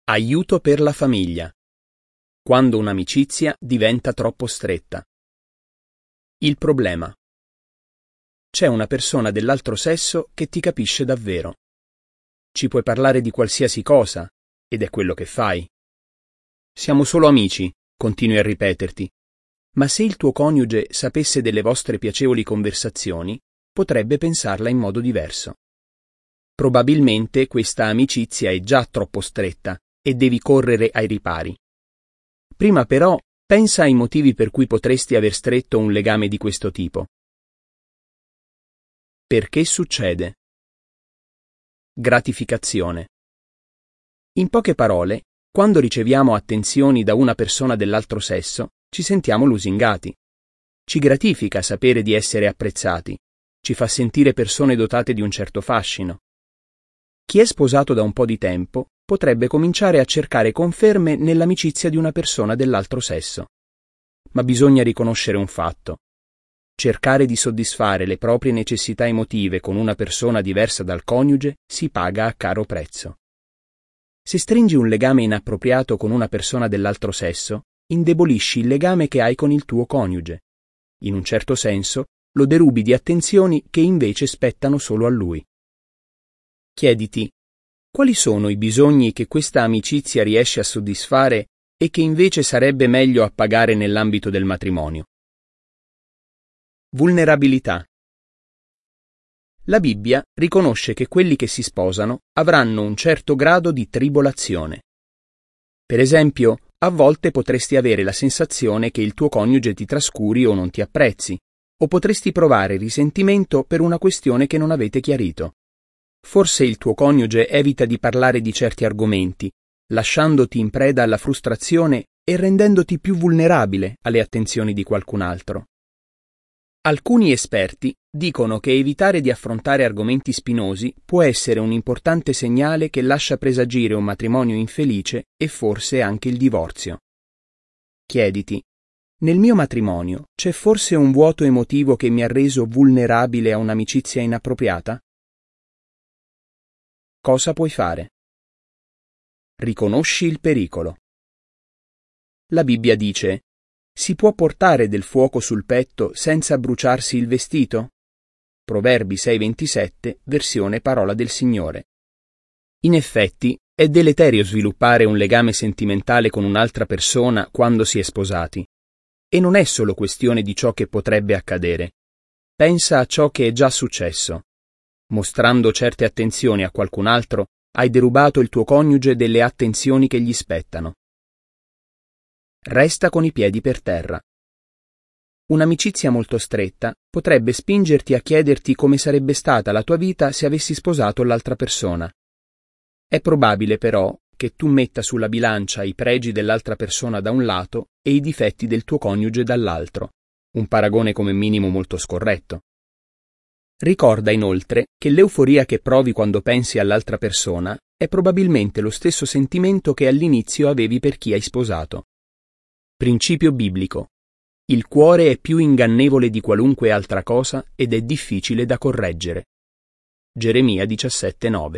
Aiuto per la famiglia. Quando un'amicizia diventa troppo stretta. Il problema. C'è una persona dell'altro sesso che ti capisce davvero. Ci puoi parlare di qualsiasi cosa, ed è quello che fai. Siamo solo amici, continui a ripeterti, ma se il tuo coniuge sapesse delle vostre piacevoli conversazioni, potrebbe pensarla in modo diverso. Probabilmente questa amicizia è già troppo stretta e devi correre ai ripari. Prima però pensa ai motivi per cui potresti aver stretto un legame di questo tipo. Perché succede? Gratificazione. In poche parole, quando riceviamo attenzioni da una persona dell'altro sesso, ci sentiamo lusingati. Ci gratifica sapere di essere apprezzati, ci fa sentire persone dotate di un certo fascino. Chi è sposato da un po' di tempo potrebbe cominciare a cercare conferme nell'amicizia di una persona dell'altro sesso. Ma bisogna riconoscere un fatto. Cercare di soddisfare le proprie necessità emotive con una persona diversa dal coniuge si paga a caro prezzo. Se stringi un legame inappropriato con una persona dell'altro sesso, indebolisci il legame che hai con il tuo coniuge. In un certo senso, lo derubi di attenzioni che invece spettano solo a lui. Chiediti, quali sono i bisogni che questa amicizia riesce a soddisfare e che invece sarebbe meglio appagare nell'ambito del matrimonio? Vulnerabilità. La Bibbia riconosce che quelli che si sposano avranno un certo grado di tribolazione. Per esempio, a volte potresti avere la sensazione che il tuo coniuge ti trascuri o non ti apprezzi, o potresti provare risentimento per una questione che non avete chiarito. Forse il tuo coniuge evita di parlare di certi argomenti, lasciandoti in preda alla frustrazione e rendendoti più vulnerabile alle attenzioni di qualcun altro. Alcuni esperti dicono che evitare di affrontare argomenti spinosi può essere un importante segnale che lascia presagire un matrimonio infelice e forse anche il divorzio. Chiediti, nel mio matrimonio c'è forse un vuoto emotivo che mi ha reso vulnerabile a un'amicizia inappropriata? Cosa puoi fare? Riconosci il pericolo. La Bibbia dice: si può portare del fuoco sul petto senza bruciarsi il vestito? Proverbi 6:27, versione Parola del Signore. In effetti, è deleterio sviluppare un legame sentimentale con un'altra persona quando si è sposati. E non è solo questione di ciò che potrebbe accadere. Pensa a ciò che è già successo. Mostrando certe attenzioni a qualcun altro, hai derubato il tuo coniuge delle attenzioni che gli spettano. Resta con i piedi per terra. Un'amicizia molto stretta potrebbe spingerti a chiederti come sarebbe stata la tua vita se avessi sposato l'altra persona. È probabile però che tu metta sulla bilancia i pregi dell'altra persona da un lato e i difetti del tuo coniuge dall'altro, un paragone come minimo molto scorretto. Ricorda inoltre che l'euforia che provi quando pensi all'altra persona è probabilmente lo stesso sentimento che all'inizio avevi per chi hai sposato. Principio biblico. Il cuore è più ingannevole di qualunque altra cosa ed è difficile da correggere. Geremia 17:9.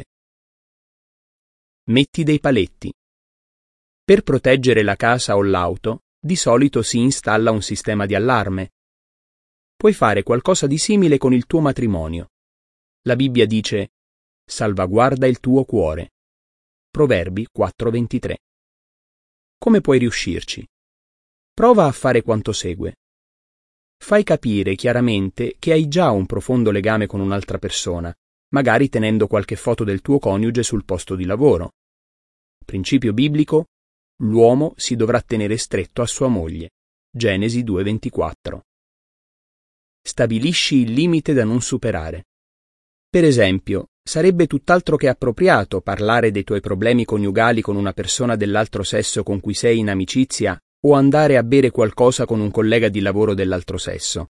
Metti dei paletti. Per proteggere la casa o l'auto, di solito si installa un sistema di allarme. Puoi fare qualcosa di simile con il tuo matrimonio. La Bibbia dice: salvaguarda il tuo cuore. Proverbi 4:23. Come puoi riuscirci? Prova a fare quanto segue. Fai capire chiaramente che hai già un profondo legame con un'altra persona, magari tenendo qualche foto del tuo coniuge sul posto di lavoro. Principio biblico: l'uomo si dovrà tenere stretto a sua moglie. Genesi 2:24. Stabilisci il limite da non superare. Per esempio, sarebbe tutt'altro che appropriato parlare dei tuoi problemi coniugali con una persona dell'altro sesso con cui sei in amicizia o andare a bere qualcosa con un collega di lavoro dell'altro sesso.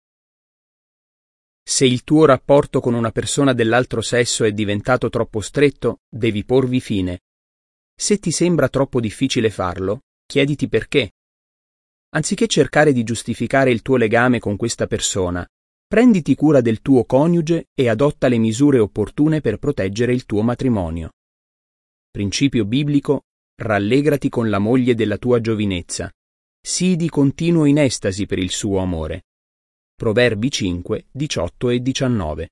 Se il tuo rapporto con una persona dell'altro sesso è diventato troppo stretto, devi porvi fine. Se ti sembra troppo difficile farlo, chiediti perché. Anziché cercare di giustificare il tuo legame con questa persona, prenditi cura del tuo coniuge e adotta le misure opportune per proteggere il tuo matrimonio. Principio biblico: rallegrati con la moglie della tua giovinezza, sii di continuo in estasi per il suo amore. Proverbi 5, 18 e 19.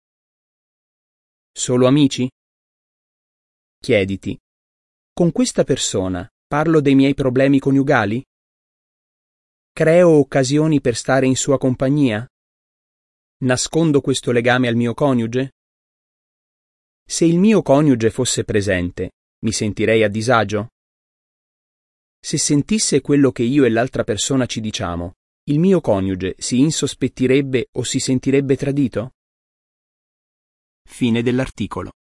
Solo amici? Chiediti: con questa persona parlo dei miei problemi coniugali? Creo occasioni per stare in sua compagnia? Nascondo questo legame al mio coniuge? Se il mio coniuge fosse presente, mi sentirei a disagio? Se sentisse quello che io e l'altra persona ci diciamo, il mio coniuge si insospettirebbe o si sentirebbe tradito? Fine dell'articolo.